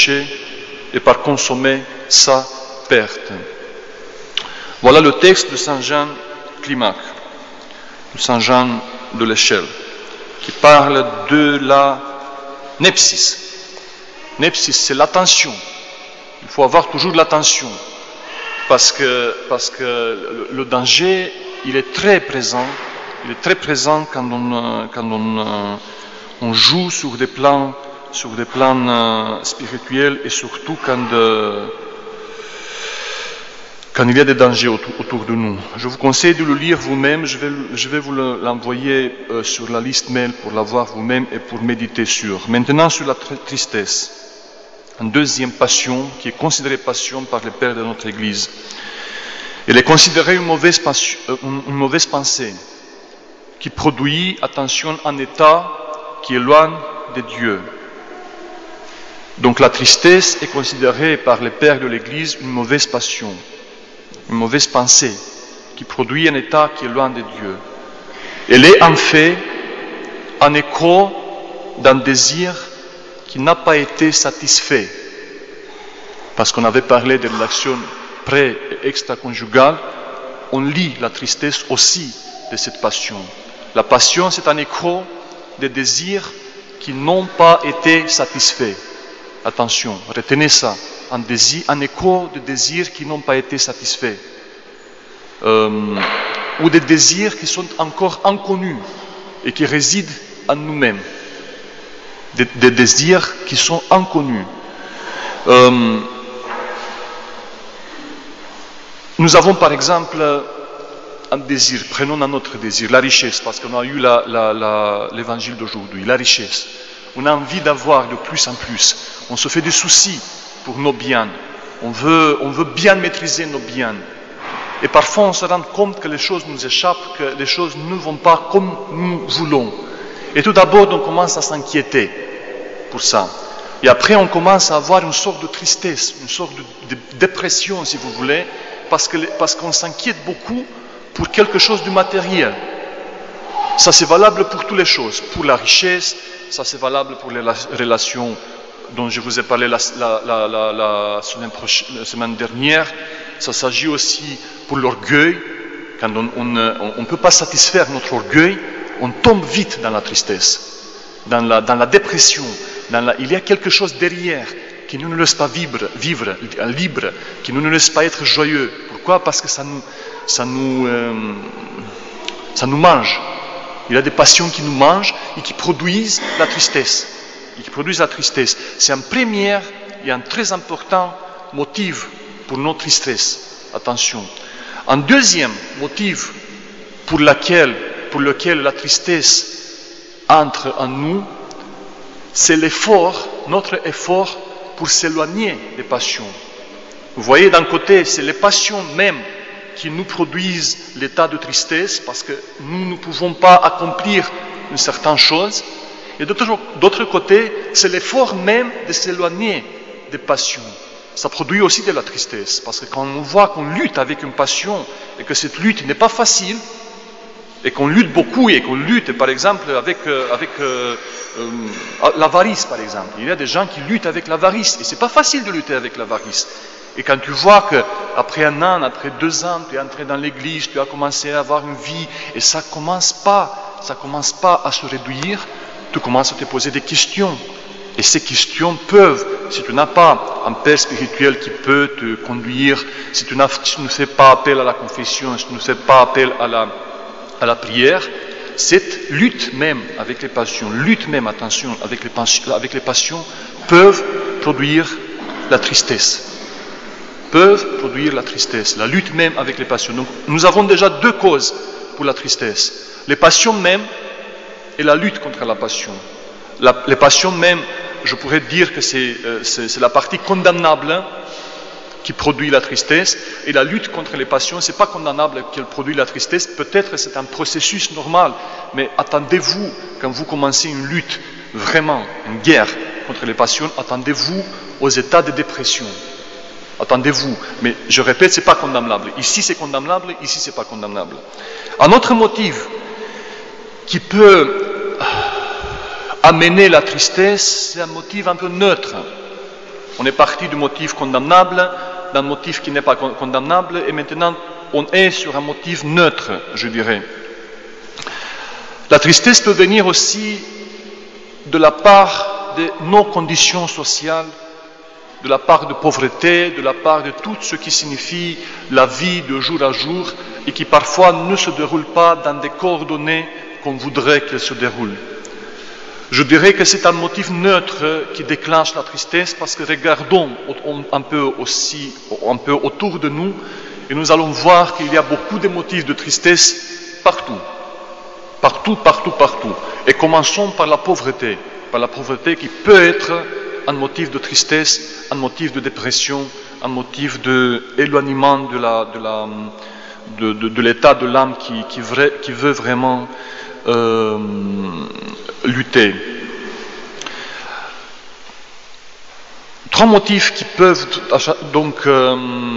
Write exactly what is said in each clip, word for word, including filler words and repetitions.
péché et par consommer sa perte. Voilà le texte de Saint Jean Climac, de Saint Jean de l'Échelle, qui parle de la nepsis. Nepsis, c'est l'attention. Il faut avoir toujours de l'attention, parce que, parce que le danger, il est très présent. Il est très présent quand on, quand on, on joue sur des plans, sur des plans spirituels et surtout quand, euh, quand il y a des dangers autour, autour de nous. Je vous conseille de le lire vous-même. Je vais, je vais vous l'envoyer euh, sur la liste mail pour l'avoir vous-même et pour méditer sur. Maintenant, sur la tristesse. Une deuxième passion qui est considérée passion par les pères de notre Église. Elle est considérée une mauvaise, passion, une mauvaise pensée qui produit, attention, un état qui éloigne de Dieu. Donc la tristesse est considérée par les pères de l'Église une mauvaise passion, une mauvaise pensée qui produit un état qui éloigne de Dieu. Elle est en fait un écho d'un désir qui n'a pas été satisfait. Parce qu'on avait parlé de relations pré- et extra-conjugales, on lit la tristesse aussi de cette passion. La passion, c'est un écho des désirs qui n'ont pas été satisfaits. Attention, retenez ça, un, désir, un écho de désirs qui n'ont pas été satisfaits. Euh, ou des désirs qui sont encore inconnus et qui résident en nous-mêmes. Des, des désirs qui sont inconnus. Euh, nous avons par exemple un désir, prenons un autre désir, la richesse, parce qu'on a eu la, la, la, l'évangile d'aujourd'hui, la richesse. On a envie d'avoir de plus en plus. On se fait des soucis pour nos biens. On veut, on veut bien maîtriser nos biens. Et parfois on se rend compte que les choses nous échappent, que les choses ne vont pas comme nous voulons. Et tout d'abord on commence à s'inquiéter pour ça. Et après on commence à avoir une sorte de tristesse, une sorte de, de dépression si vous voulez, parce, que, parce qu'on s'inquiète beaucoup pour quelque chose de matériel. Ça c'est valable pour toutes les choses, pour la richesse, ça c'est valable pour les relations dont je vous ai parlé la, la, la, la, la, semaine, prochaine, la semaine dernière. Ça s'agit aussi pour l'orgueil. Quand on ne peut pas satisfaire notre orgueil, on tombe vite dans la tristesse, dans la, dans la dépression. Dans la, il y a quelque chose derrière qui ne nous laisse pas vivre, vivre libre, qui ne nous laisse pas être joyeux. Pourquoi ? Parce que ça nous, ça nous, euh, ça nous mange. Il y a des passions qui nous mangent et qui produisent la tristesse. Et qui produisent la tristesse. C'est un premier et un très important motif pour notre tristesse. Attention. Un deuxième motif pour, laquelle, pour lequel la tristesse entre en nous, c'est l'effort, notre effort pour s'éloigner des passions. Vous voyez, d'un côté, c'est les passions même qui nous produisent l'état de tristesse parce que nous ne pouvons pas accomplir une certaine chose. Et d'autre, d'autre côté, c'est l'effort même de s'éloigner des passions. Ça produit aussi de la tristesse parce que quand on voit qu'on lutte avec une passion et que cette lutte n'est pas facile et qu'on lutte beaucoup et qu'on lutte par exemple avec, euh, avec euh, euh, l'avarice par exemple. Il y a des gens qui luttent avec l'avarice et c'est pas facile de lutter avec l'avarice. Et quand tu vois qu'après un an, après deux ans, tu es entré dans l'église, tu as commencé à avoir une vie, et ça ne commence pas, ça commence pas à se réduire, tu commences à te poser des questions. Et ces questions peuvent, si tu n'as pas un père spirituel qui peut te conduire, si tu, si tu ne fais pas appel à la confession, si tu ne fais pas appel à la, à la prière, cette lutte même avec les passions, lutte même, attention, avec les passions, avec les passions peuvent produire la tristesse. peuvent produire la tristesse, la lutte même avec les passions. Donc nous avons déjà deux causes pour la tristesse. Les passions même et la lutte contre la passion. La, les passions même, je pourrais dire que c'est, euh, c'est, c'est la partie condamnable qui produit la tristesse, et la lutte contre les passions, c'est pas condamnable qu'elle produit la tristesse, peut-être c'est un processus normal, mais attendez-vous, quand vous commencez une lutte, vraiment, une guerre contre les passions, attendez-vous aux états de dépression. Attendez-vous, mais je répète, c'est pas condamnable. Ici c'est condamnable, ici c'est pas condamnable. Un autre motif qui peut amener la tristesse, c'est un motif un peu neutre. On est parti du motif condamnable, d'un motif qui n'est pas condamnable, et maintenant on est sur un motif neutre, je dirais. La tristesse peut venir aussi de la part de nos conditions sociales, de la part de pauvreté, de la part de tout ce qui signifie la vie de jour à jour et qui parfois ne se déroule pas dans des coordonnées qu'on voudrait qu'elle se déroule. Je dirais que c'est un motif neutre qui déclenche la tristesse parce que regardons un peu aussi, un peu autour de nous et nous allons voir qu'il y a beaucoup de motifs de tristesse partout. Partout, partout, partout. Et commençons par la pauvreté, par la pauvreté qui peut être un motif de tristesse, un motif de dépression, un motif d'éloignement de, la, de, la, de, de, de l'état de l'âme qui, qui, vrai, qui veut vraiment euh, lutter. Trois motifs qui peuvent donc euh,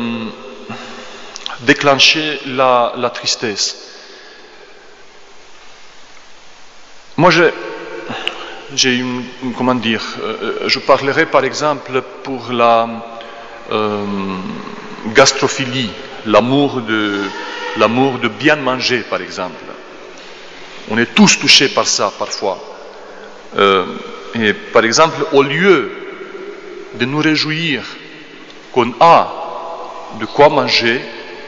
déclencher la, la tristesse. Moi, j'ai, j'ai une, comment dire, euh, je parlerai par exemple pour la euh, gastrophilie, l'amour de, l'amour de bien manger, par exemple. On est tous touchés par ça, parfois. Euh, et par exemple, au lieu de nous réjouir qu'on a de quoi manger,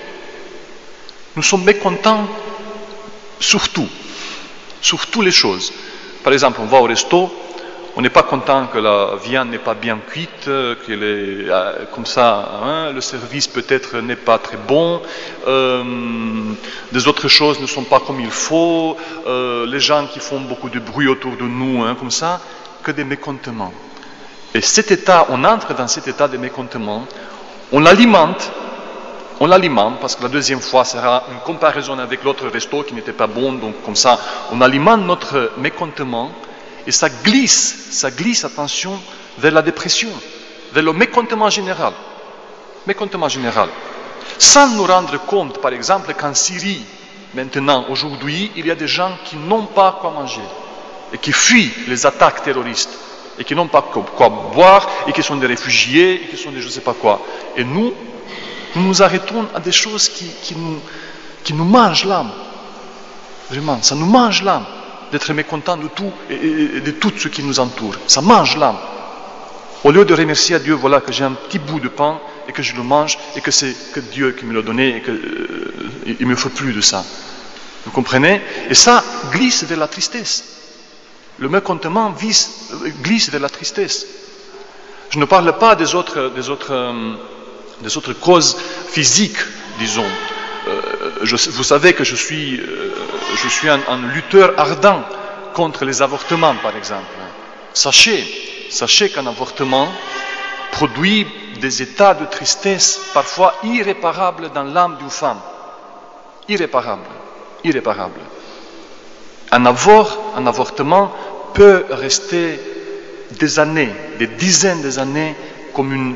nous sommes mécontents sur tout. Sur toutes les choses. Par exemple, on va au resto, on n'est pas content que la viande n'est pas bien cuite, qu'elle est euh, comme ça, hein, le service peut-être n'est pas très bon, euh, des autres choses ne sont pas comme il faut, euh, les gens qui font beaucoup de bruit autour de nous, hein, comme ça, que des mécontentements. Et cet état, on entre dans cet état de mécontentement, on l'alimente, On l'alimente, parce que la deuxième fois sera une comparaison avec l'autre resto qui n'était pas bon, donc comme ça, on alimente notre mécontentement, et ça glisse, ça glisse, attention, vers la dépression, vers le mécontentement général. Mécontentement général. Sans nous rendre compte, par exemple, qu'en Syrie, maintenant, aujourd'hui, il y a des gens qui n'ont pas quoi manger, et qui fuient les attaques terroristes, et qui n'ont pas quoi boire, et qui sont des réfugiés, et qui sont des je ne sais pas quoi. Et nous, Nous nous arrêtons à des choses qui, qui, nous, qui nous mangent l'âme. Vraiment, ça nous mange l'âme d'être mécontent de tout et, et, et de tout ce qui nous entoure. Ça mange l'âme. Au lieu de remercier à Dieu, voilà que j'ai un petit bout de pain et que je le mange et que c'est que Dieu qui me l'a donné et qu'il euh, ne me faut plus de ça. Vous comprenez? Et ça glisse vers la tristesse. Le mécontentement vise, glisse vers la tristesse. Je ne parle pas des autres... Des autres euh, des autres causes physiques, disons. Euh, je, vous savez que je suis, euh, je suis un, un lutteur ardent contre les avortements, par exemple. Sachez, sachez qu'un avortement produit des états de tristesse parfois irréparables dans l'âme d'une femme. Irréparables, irréparables. Un avort, un avortement peut rester des années, des dizaines d'années comme une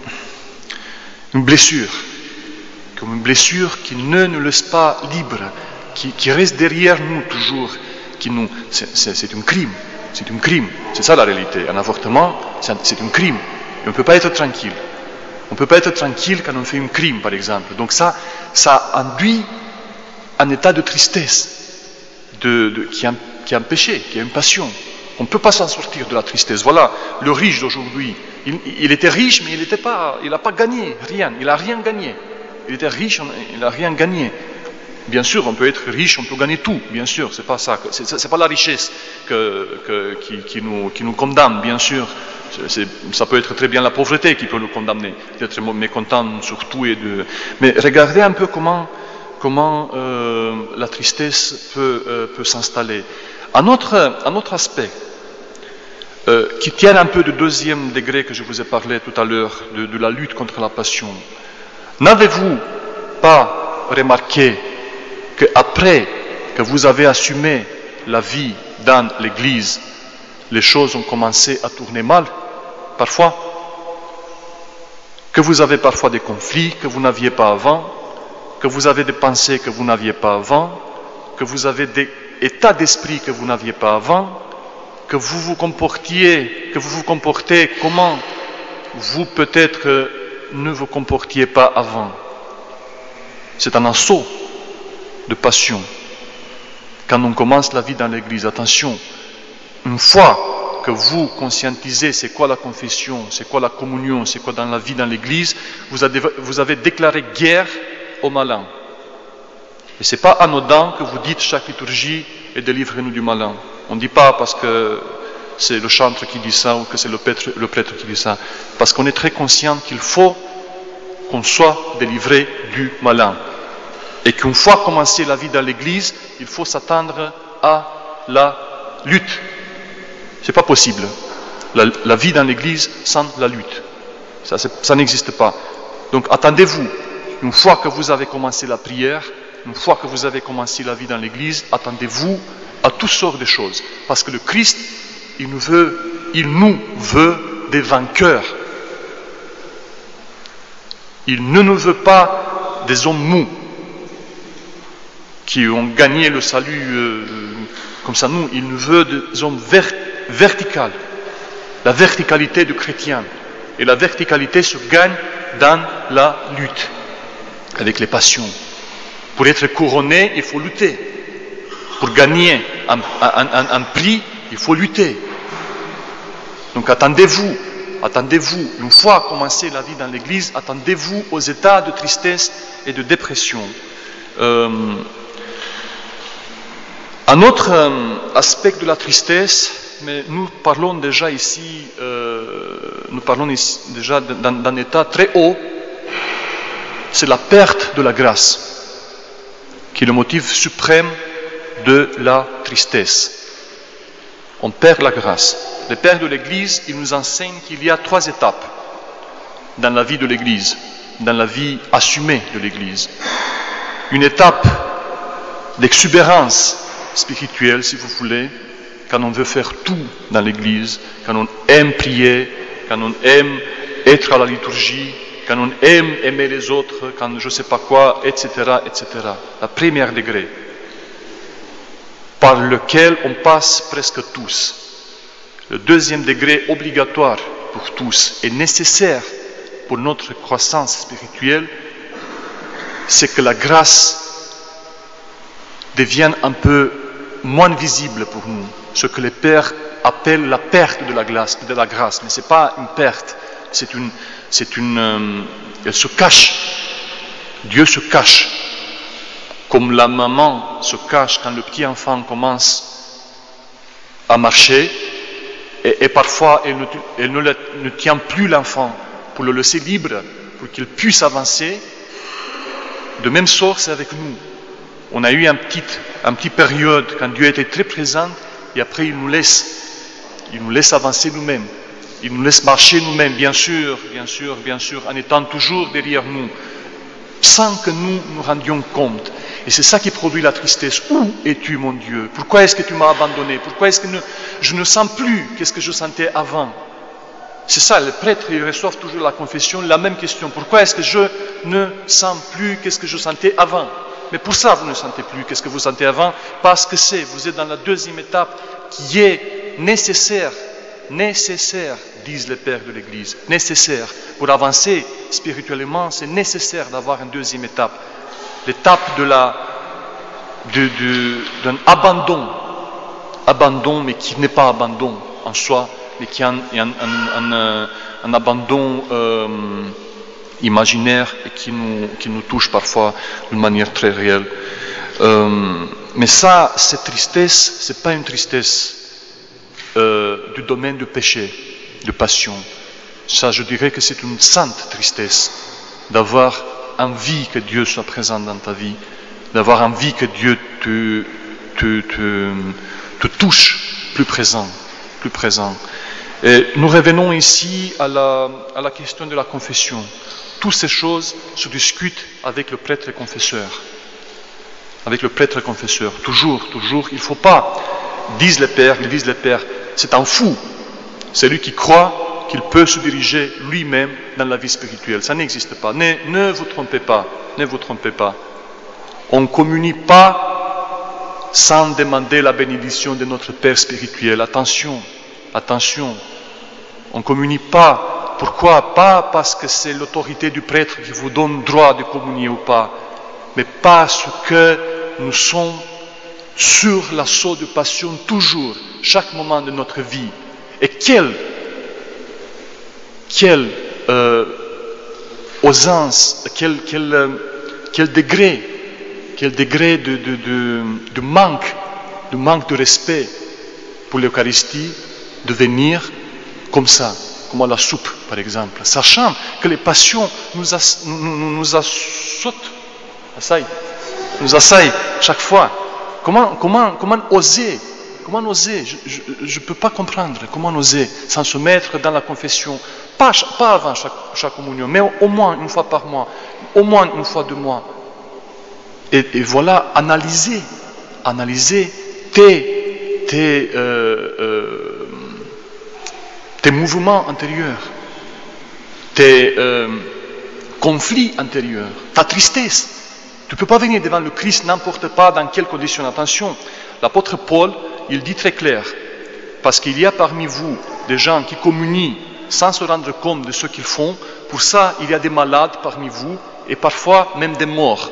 Une blessure, comme une blessure qui ne nous laisse pas libres, qui, qui reste derrière nous toujours, qui nous, c'est, c'est, c'est un crime, c'est un crime, c'est ça la réalité. Un avortement, c'est un, c'est un crime, et on ne peut pas être tranquille. On ne peut pas être tranquille quand on fait un crime, par exemple. Donc ça, ça induit un état de tristesse, de, de, qui, est un, qui est un péché, qui est une passion. On ne peut pas s'en sortir de la tristesse. Voilà, le riche d'aujourd'hui. Il, il était riche, mais il n'était pas, il n'a pas gagné rien. Il n'a rien gagné. Il était riche, il n'a rien gagné. Bien sûr, on peut être riche, on peut gagner tout. Bien sûr, c'est pas ça. C'est, c'est pas la richesse que, que, qui, qui, nous, qui nous condamne. Bien sûr, c'est, ça peut être très bien la pauvreté qui peut nous condamner. D'être mécontent sur tout et de. Mais regardez un peu comment, comment euh, la tristesse peut, euh, peut s'installer. Un autre, un autre aspect. Euh, qui tiennent un peu du deuxième degré que je vous ai parlé tout à l'heure, de, de la lutte contre la passion. N'avez-vous pas remarqué qu'après que vous avez assumé la vie dans l'Église, les choses ont commencé à tourner mal, parfois? Que vous avez parfois des conflits que vous n'aviez pas avant, que vous avez des pensées que vous n'aviez pas avant, que vous avez des états d'esprit que vous n'aviez pas avant, que vous vous comportiez, que vous vous comportez comment vous peut-être euh, ne vous comportiez pas avant. C'est un assaut de passion. Quand on commence la vie dans l'église, attention, une fois que vous conscientisez c'est quoi la confession, c'est quoi la communion, c'est quoi dans la vie dans l'église, vous avez, vous avez déclaré guerre au malin. Et ce n'est pas anodin que vous dites chaque liturgie et délivrez-nous du malin. On ne dit pas parce que c'est le chantre qui dit ça ou que c'est le prêtre, le prêtre qui dit ça. Parce qu'on est très conscient qu'il faut qu'on soit délivré du malin. Et qu'une fois commencé la vie dans l'église, il faut s'attendre à la lutte. Ce n'est pas possible. La, la vie dans l'église sans la lutte. Ça, ça n'existe pas. Donc attendez-vous, une fois que vous avez commencé la prière, une fois que vous avez commencé la vie dans l'église, attendez-vous à toutes sortes de choses. Parce que le Christ, il nous veut, il nous veut des vainqueurs. Il ne nous veut pas des hommes mous qui ont gagné le salut euh, comme ça. Nous, il nous veut des hommes vert, verticaux. La verticalité du chrétien. Et la verticalité se gagne dans la lutte, avec les passions. Pour être couronné, il faut lutter. Pour gagner un, un, un, un prix, il faut lutter. Donc attendez-vous, attendez-vous, une fois commencé la vie dans l'église, attendez-vous aux états de tristesse et de dépression. Euh, un autre euh, aspect de la tristesse, mais nous parlons déjà ici, euh, nous parlons ici déjà d'un, d'un état très haut, c'est la perte de la grâce, qui est le motif suprême de la tristesse. On perd la grâce. Les pères de l'Église, ils nous enseignent qu'il y a trois étapes dans la vie de l'Église, dans la vie assumée de l'Église. Une étape d'exubérance spirituelle, si vous voulez, quand on veut faire tout dans l'Église, quand on aime prier, quand on aime être à la liturgie, quand on aime aimer les autres, quand je ne sais pas quoi, et cetera, et cetera. La première degré, par lequel on passe presque tous. Le deuxième degré obligatoire pour tous et nécessaire pour notre croissance spirituelle, c'est que la grâce devienne un peu moins visible pour nous. Ce que les pères appellent la perte de la grâce, de la grâce. Mais ce n'est pas une perte, c'est une... c'est une euh, elle se cache. Dieu se cache. Comme la maman se cache quand le petit enfant commence à marcher, et, et parfois elle, ne, elle ne, le, ne tient plus l'enfant pour le laisser libre, pour qu'il puisse avancer. De même sort, c'est avec nous. On a eu une petite, une petite période quand Dieu était très présent, et après il nous laisse, il nous laisse avancer nous-mêmes, il nous laisse marcher nous-mêmes, bien sûr, bien sûr, bien sûr, en étant toujours derrière nous, sans que nous nous rendions compte. Et c'est ça qui produit la tristesse. Où es-tu, mon Dieu? Pourquoi est-ce que tu m'as abandonné? Pourquoi est-ce que ne, je ne sens plus qu'est-ce que je sentais avant? C'est ça, les prêtres, ils reçoivent toujours la confession, la même question. Pourquoi est-ce que je ne sens plus qu'est-ce que je sentais avant? Mais pour ça, vous ne sentez plus qu'est-ce que vous sentez avant, parce que c'est, vous êtes dans la deuxième étape qui est nécessaire, nécessaire, disent les pères de l'Église, nécessaire. Pour avancer spirituellement, c'est nécessaire d'avoir une deuxième étape. L'étape de la, de, de, d'un abandon, abandon, mais qui n'est pas abandon en soi, mais qui est un, un, un, un, un abandon euh, imaginaire et qui nous, qui nous touche parfois d'une manière très réelle. Euh, mais ça, cette tristesse, c'est pas une tristesse euh, du domaine du péché, de passion. Ça, je dirais que c'est une sainte tristesse d'avoir envie que Dieu soit présent dans ta vie, d'avoir envie que Dieu te, te, te, te touche plus présent, plus présent. Et nous revenons ici à la, à la question de la confession. Toutes ces choses se discutent avec le prêtre confesseur. Avec le prêtre confesseur. Toujours, toujours. Il ne faut pas, disent les pères, disent les pères, c'est un fou. C'est lui qui croit qu'il peut se diriger lui-même dans la vie spirituelle. Ça n'existe pas. Ne, ne vous trompez pas. Ne vous trompez pas. On ne communie pas sans demander la bénédiction de notre Père spirituel. Attention, attention. On ne communie pas Pourquoi? Pas parce que c'est l'autorité du prêtre qui vous donne droit de communier ou pas, mais parce que nous sommes sur l'assaut de passion toujours, chaque moment de notre vie. Et quel, quel euh, osance, quel, quel, euh, quel degré, quel degré de, de, de, de manque, de manque de respect pour l'Eucharistie, de venir comme ça, comme à la soupe par exemple, sachant que les passions nous, as, nous, nous, nous assautent, assaillent, nous assaillent chaque fois. Comment, comment, comment oser, comment oser, je ne peux pas comprendre, comment oser sans se mettre dans la confession, pas, pas avant chaque, chaque communion, mais au, au moins une fois par mois, au moins une fois deux mois. Et, et voilà, analyser, analyser tes, tes, euh, euh, tes mouvements intérieurs, tes euh, conflits intérieurs, ta tristesse. Tu ne peux pas venir devant le Christ n'importe pas dans quelles conditions. Attention, l'apôtre Paul, il dit très clair, parce qu'il y a parmi vous des gens qui communient sans se rendre compte de ce qu'ils font, pour ça il y a des malades parmi vous et parfois même des morts.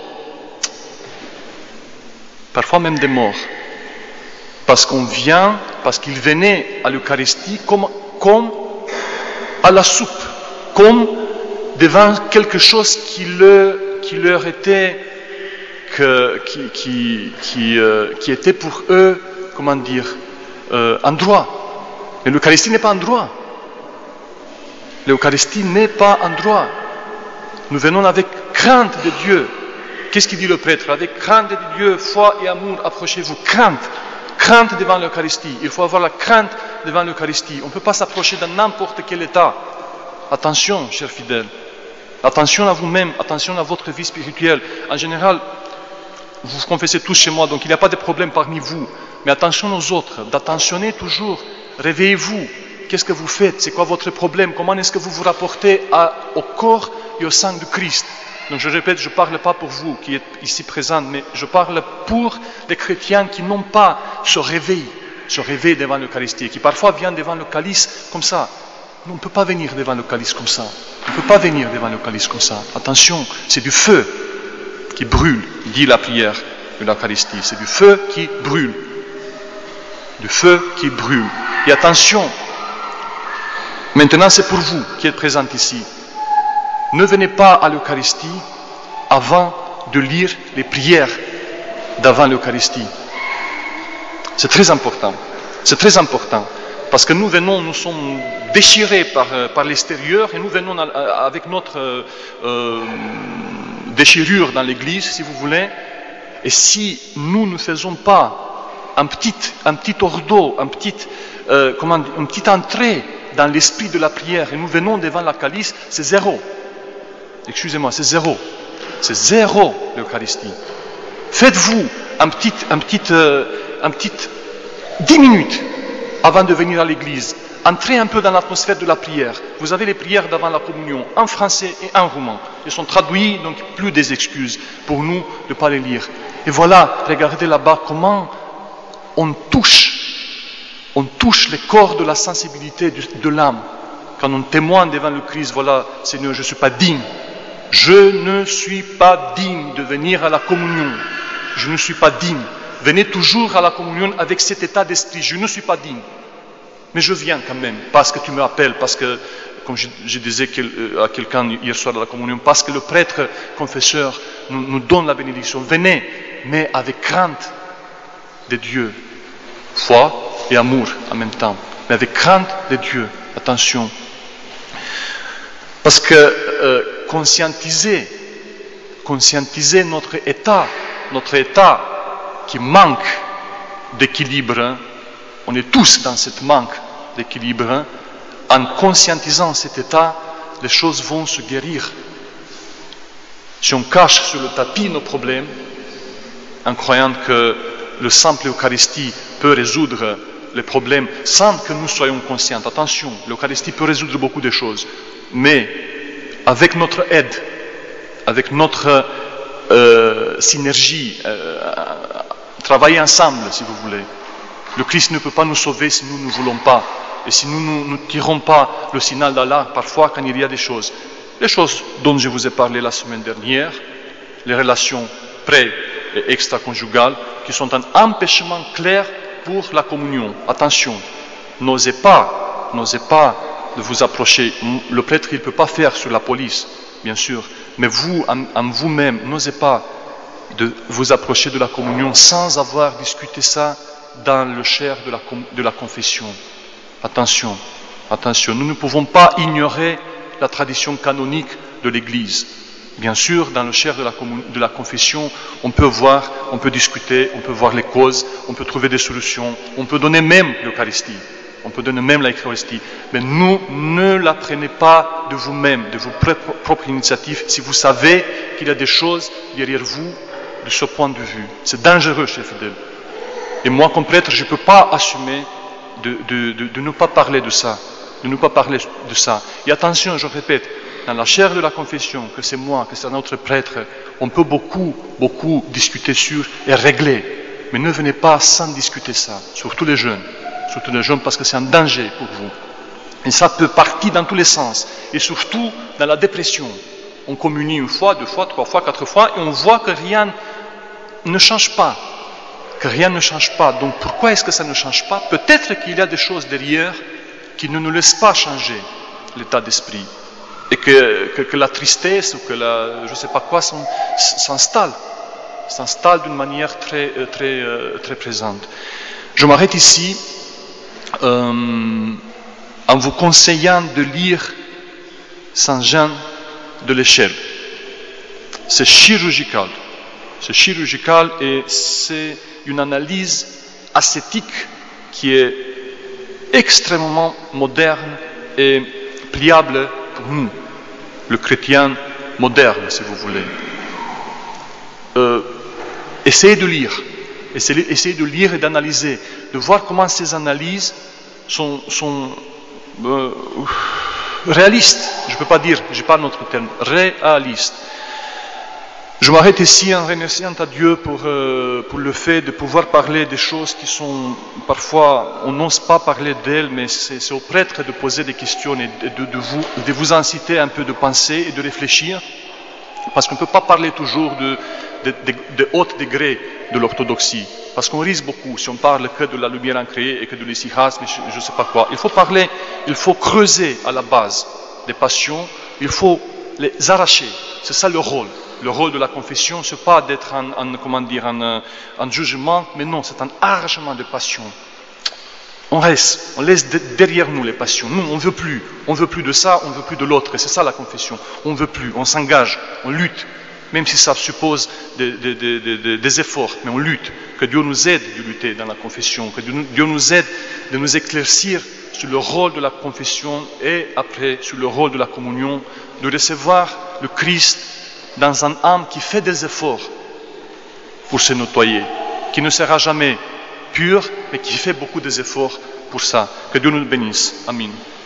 Parfois même des morts. Parce qu'on vient, parce qu'ils venaient à l'Eucharistie comme, comme à la soupe, comme devant quelque chose qui leur, qui leur était... Que, qui, qui, qui, euh, qui était pour eux, comment dire, euh, un droit. Mais l'Eucharistie n'est pas un droit. L'Eucharistie n'est pas un droit. Nous venons avec crainte de Dieu. Qu'est-ce qu'il dit le prêtre? Avec crainte de Dieu, foi et amour, approchez-vous. Crainte. Crainte devant l'Eucharistie. Il faut avoir la crainte devant l'Eucharistie. On ne peut pas s'approcher dans n'importe quel état. Attention, chers fidèles. Attention à vous-même, attention à votre vie spirituelle. En général, vous vous confessez tous chez moi, donc il n'y a pas de problème parmi vous. Mais attention aux autres, d'attentionner toujours. Réveillez-vous. Qu'est-ce que vous faites? C'est quoi votre problème? Comment est-ce que vous vous rapportez à, au corps et au sang de Christ? Donc je répète, je ne parle pas pour vous qui êtes ici présents, mais je parle pour les chrétiens qui n'ont pas ce réveil, ce réveil devant l'Eucharistie, qui parfois viennent devant le calice comme ça. On ne peut pas venir devant le calice comme ça. On ne peut pas venir devant le calice comme ça. Attention, c'est du feu qui brûle, dit la prière de l'Eucharistie. C'est du feu qui brûle. Du feu qui brûle. Et attention, maintenant c'est pour vous qui êtes présents ici. Ne venez pas à l'Eucharistie avant de lire les prières d'avant l'Eucharistie. C'est très important. C'est très important. Parce que nous venons, nous sommes déchirés par, par l'extérieur et nous venons avec notre euh, déchirure dans l'église, si vous voulez. Et si nous ne faisons pas un petit, un petit ordo, un petit, euh, comment dire, une petite entrée dans l'esprit de la prière et nous venons devant la calice, c'est zéro. Excusez-moi, c'est zéro. C'est zéro l'Eucharistie. Faites-vous un petit, un petit, euh, un petit dix minutes avant de venir à l'église. Entrez un peu dans l'atmosphère de la prière. Vous avez les prières d'avant la communion en français et en roumain. Elles sont traduites, donc plus des excuses pour nous de ne pas les lire. Et voilà, regardez là-bas comment on touche, on touche les corps de la sensibilité de l'âme. Quand on témoigne devant le Christ, voilà, Seigneur, je ne suis pas digne. Je ne suis pas digne de venir à la communion. Je ne suis pas digne. Venez toujours à la communion avec cet état d'esprit. Je ne suis pas digne. Mais je viens quand même, parce que tu me appelles, parce que, comme je, je disais à quelqu'un hier soir à la communion, parce que le prêtre confesseur nous, nous donne la bénédiction. Venez, mais avec crainte de Dieu. Foi et amour en même temps. Mais avec crainte de Dieu. Attention. Parce que euh, conscientiser, conscientiser notre état, notre état qui manque d'équilibre, hein, on est tous dans ce manque d'équilibre, hein, en conscientisant cet état, les choses vont se guérir. Si on cache sur le tapis nos problèmes, en croyant que le simple Eucharistie peut résoudre les problèmes sans que nous soyons conscients. Attention, l'Eucharistie peut résoudre beaucoup de choses, mais avec notre aide, avec notre euh, synergie, euh, travailler ensemble, si vous voulez. Le Christ ne peut pas nous sauver si nous ne voulons pas. et si nous ne tirons pas le signal d'alarme parfois quand il y a des choses, les choses dont je vous ai parlé la semaine dernière, les relations pré- et extra-conjugales, qui sont un empêchement clair pour la communion. Attention, n'osez pas, n'osez pas de vous approcher. Le prêtre, il ne peut pas faire sur la police, bien sûr, mais vous, en, en vous-même, n'osez pas de vous approcher de la communion sans avoir discuté ça dans le chair de la, de la confession. Attention, attention, nous ne pouvons pas ignorer la tradition canonique de l'Église. Bien sûr, dans le chair de la, de la confession, on peut voir, on peut discuter, on peut voir les causes, on peut trouver des solutions, on peut donner même l'Eucharistie, on peut donner même l'Eucharistie. Mais nous, ne la prenez pas de vous-même, de vos propres initiatives, si vous savez qu'il y a des choses derrière vous de ce point de vue. C'est dangereux, chers fidèles. Et moi, comme prêtre, je ne peux pas assumer de, de, de, de ne pas parler de ça, de ne pas parler de ça. Et attention, je répète, dans la chair de la confession, que c'est moi, que c'est un autre prêtre, on peut beaucoup, beaucoup discuter sur et régler. Mais ne venez pas sans discuter ça, surtout les jeunes, surtout les jeunes parce que c'est un danger pour vous. Et ça peut partir dans tous les sens, et surtout dans la dépression. On communie une fois, deux fois, trois fois, quatre fois, et on voit que rien ne change pas, que rien ne change pas. Donc pourquoi est-ce que ça ne change pas? Peut-être qu'il y a des choses derrière qui ne nous laissent pas changer l'état d'esprit. Et que, que, que la tristesse ou que la, je ne sais pas quoi s'installe, s'installe d'une manière très, très, très présente. Je m'arrête ici euh, en vous conseillant de lire Saint Jean de l'Échelle. C'est chirurgical, c'est chirurgical et c'est une analyse ascétique qui est extrêmement moderne et pliable pour nous, le chrétien moderne, si vous voulez. Euh, essayez de lire, essayez, essayez de lire et d'analyser, de voir comment ces analyses sont, sont euh, réalistes. Je ne peux pas dire, je n'ai pas un autre terme, réalistes. Je m'arrête ici en remerciant à Dieu pour, euh, pour le fait de pouvoir parler des choses qui sont, parfois, on n'ose pas parler d'elles, mais c'est, c'est au prêtre de poser des questions et de, de, de, vous, de vous inciter un peu de penser et de réfléchir, parce qu'on ne peut pas parler toujours de, de, de, de haut degré de l'orthodoxie, parce qu'on risque beaucoup si on parle que de la lumière incréée et que de l'essihasme, je ne sais pas quoi. Il faut parler, il faut creuser à la base des passions, il faut les arracher, c'est ça le rôle. Le rôle de la confession, ce n'est pas d'être un, un, comment dire, un, un jugement, mais non, c'est un arrachement de passion. On reste, on laisse de, derrière nous les passions. Nous, on ne veut plus. On ne veut plus de ça, on ne veut plus de l'autre. Et c'est ça la confession. On ne veut plus, on s'engage, on lutte, même si ça suppose des, des, des, des, des efforts, mais on lutte. Que Dieu nous aide de lutter dans la confession, que Dieu nous aide de nous éclaircir sur le rôle de la confession et après sur le rôle de la communion, de recevoir le Christ dans un âme qui fait des efforts pour se nettoyer, qui ne sera jamais pur, mais qui fait beaucoup d'efforts pour ça. Que Dieu nous bénisse. Amen.